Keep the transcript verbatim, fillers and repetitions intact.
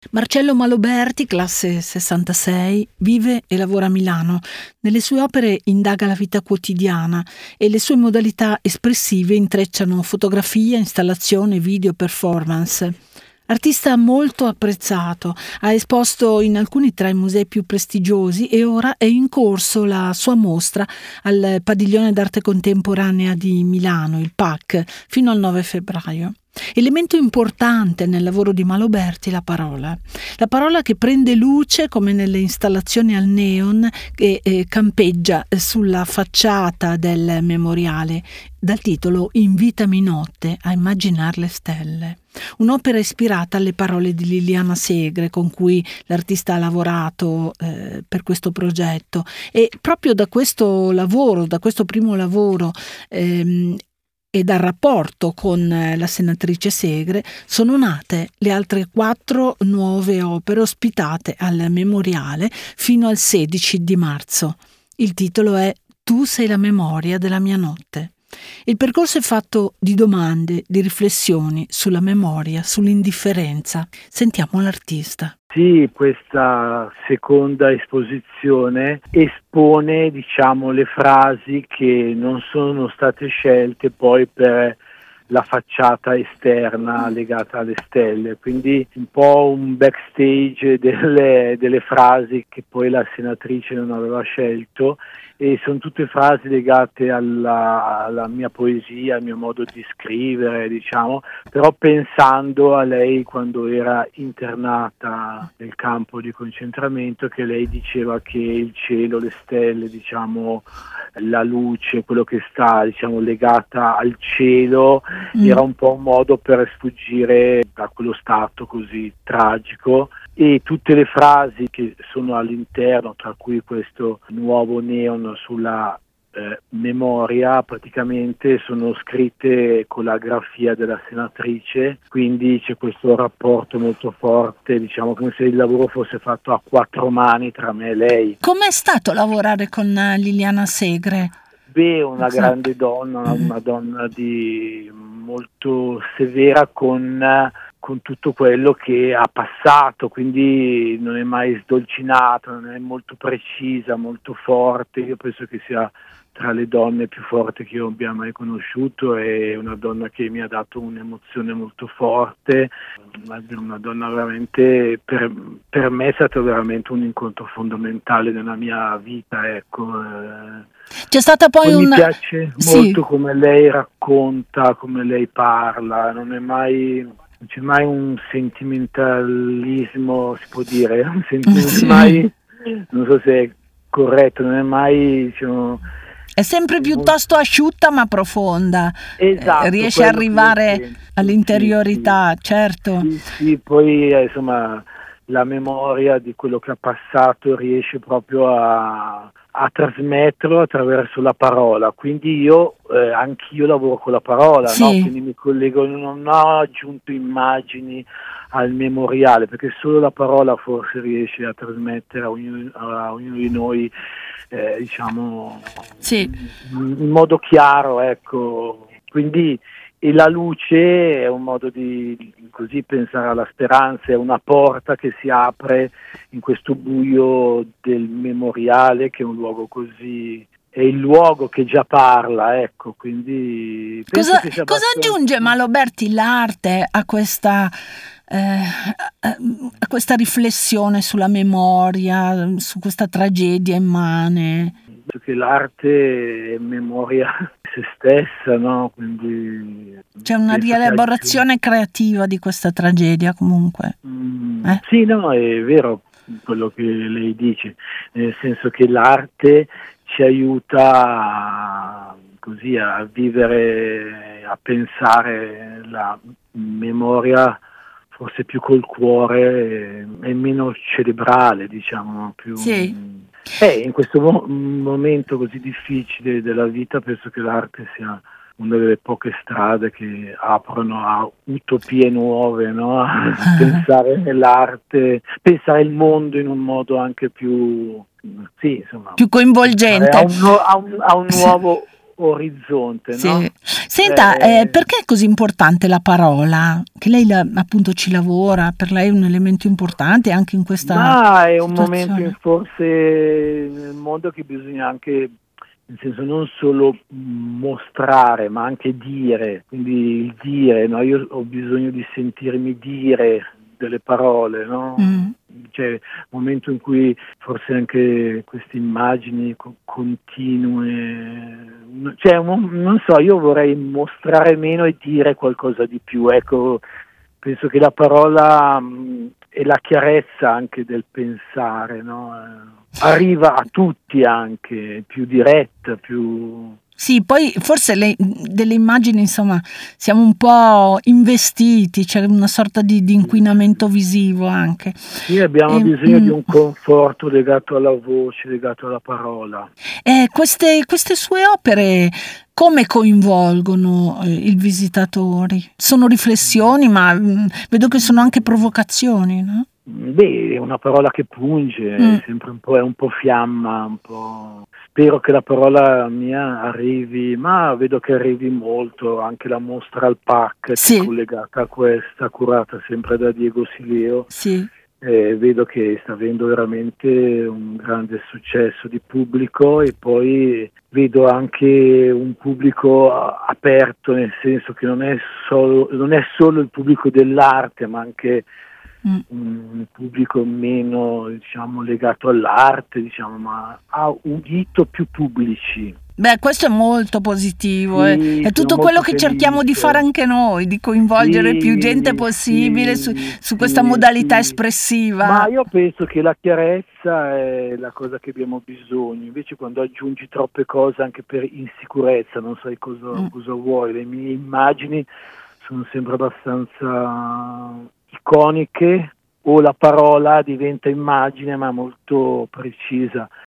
Marcello Maloberti, classe sessantasei, vive e lavora a Milano. Nelle sue opere indaga la vita quotidiana e le sue modalità espressive intrecciano fotografia, installazione, video, performance. Artista molto apprezzato, ha esposto in alcuni tra i musei più prestigiosi e ora è in corso la sua mostra al Padiglione d'Arte Contemporanea di Milano, il P A C, fino al nove febbraio. Elemento importante nel lavoro di Maloberti è la parola. La parola che prende luce come nelle installazioni al neon che eh, campeggia sulla facciata del memoriale dal titolo Invitami notte a immaginar le stelle. Un'opera ispirata alle parole di Liliana Segre con cui l'artista ha lavorato eh, per questo progetto, e proprio da questo lavoro, da questo primo lavoro ehm, e dal rapporto con la senatrice Segre sono nate le altre quattro nuove opere ospitate al memoriale fino al sedici di marzo. Il titolo è Tu sei la memoria della mia notte. Il percorso è fatto di domande, di riflessioni sulla memoria, sull'indifferenza. Sentiamo l'artista. Sì, questa seconda esposizione espone, diciamo, le frasi che non sono state scelte poi per la facciata esterna legata alle stelle, quindi un po' un backstage delle, delle frasi che poi la senatrice non aveva scelto, e sono tutte frasi legate alla, alla mia poesia, al mio modo di scrivere, diciamo, però pensando a lei quando era internata nel campo di concentramento, che lei diceva che il cielo, le stelle, diciamo, la luce, quello che sta, diciamo, legata al cielo, mm. era un po' un modo per sfuggire da quello stato così tragico. E tutte le frasi che sono all'interno, tra cui questo nuovo neon sulla eh, memoria, praticamente sono scritte con la grafia della senatrice, quindi c'è questo rapporto molto forte, diciamo come se il lavoro fosse fatto a quattro mani tra me e lei. Com'è stato lavorare con Liliana Segre? Beh, una grande donna, una donna di molto severa con con tutto quello che ha passato, quindi non è mai sdolcinata, non è molto precisa, molto forte. Io penso che sia tra le donne più forti che io abbia mai conosciuto, è una donna che mi ha dato un'emozione molto forte, una donna veramente, per, per me è stato veramente un incontro fondamentale nella mia vita, ecco. C'è stata poi, poi un... Mi una... piace sì. molto come lei racconta, come lei parla, non è mai... non c'è mai un sentimentalismo, si può dire, non è mai, non so se è corretto, non è mai, diciamo, è sempre piuttosto asciutta ma profonda, esatto, eh, riesce ad arrivare all'interiorità, sì, sì. certo. Sì, sì, poi eh, insomma la memoria di quello che ha passato riesce proprio a, a trasmetterlo attraverso la parola, quindi io eh, anch'io lavoro con la parola, sì. no? Quindi mi collego, non ho aggiunto immagini al memoriale, perché solo la parola forse riesce a trasmettere a ognuno, a ognuno di noi eh, diciamo sì. in, in modo chiaro, ecco, quindi e la luce è un modo di così pensare alla speranza, è una porta che si apre in questo buio del memoriale, che è un luogo così, è il luogo che già parla, ecco, quindi cosa, che sia cosa abbastanza... aggiunge Maloberti l'arte a questa eh, a questa riflessione sulla memoria, su questa tragedia immane? Perché l'arte è memoria se stessa, no? Quindi c'è una rielaborazione creativa di questa tragedia, comunque. Mm, eh? Sì, no, è vero quello che lei dice, nel senso che l'arte ci aiuta a, così a vivere, a pensare la memoria forse più col cuore e, e meno cerebrale, diciamo, più... Sì. Eh, in questo mo- momento così difficile della vita penso che l'arte sia una delle poche strade che aprono a utopie nuove, no? A pensare nell'arte, pensare il mondo in un modo anche più, sì, insomma, più coinvolgente, a un, a un, a un nuovo orizzonte, sì. no? Senta, Eh, eh, perché è così importante la parola? Che lei la- appunto ci lavora, per lei è un elemento importante anche in questa ma è un momento in situazione. forse nel mondo che bisogna anche, nel senso, non solo mostrare, ma anche dire, quindi il dire, no? Io ho bisogno di sentirmi dire delle parole, no? Mm. C'è un momento in cui forse anche queste immagini co- continue, cioè un- non so, io vorrei mostrare meno e dire qualcosa di più, ecco, penso che la parola mh, e la chiarezza anche del pensare, no? Eh, arriva a tutti anche, è più diretta, più... Sì, poi forse le- delle immagini, insomma, siamo un po' investiti, c'è una sorta di, di inquinamento visivo anche. Sì, abbiamo E, bisogno di mm, un conforto legato alla voce, legato alla parola. e queste, queste sue opere come coinvolgono eh, i visitatori? Sono riflessioni, ma mm, vedo che sono anche provocazioni, no? Beh, è una parola che punge, Mm, è sempre un po', è un po' fiamma, un po'... Spero che la parola mia arrivi, ma vedo che arrivi molto, anche la mostra al Park che è sì, collegata a questa, curata sempre da Diego Sileo, sì. eh, vedo che sta avendo veramente un grande successo di pubblico e poi vedo anche un pubblico a- aperto, nel senso che non è solo, non è solo il pubblico dell'arte, ma anche Mm. un pubblico meno, diciamo, legato all'arte, diciamo, ma ha udito più pubblici. Beh, questo è molto positivo, eh. Sì, È sono tutto quello molto che cerchiamo di fare felice. anche noi, di coinvolgere più gente Sì, possibile su, sì, su questa sì, modalità sì. Ma espressiva. io penso che la chiarezza è la cosa che abbiamo bisogno, invece quando aggiungi troppe cose anche per insicurezza, non sai cosa, Mm. cosa vuoi, le mie immagini sono sempre abbastanza iconiche o la parola diventa immagine ma molto precisa.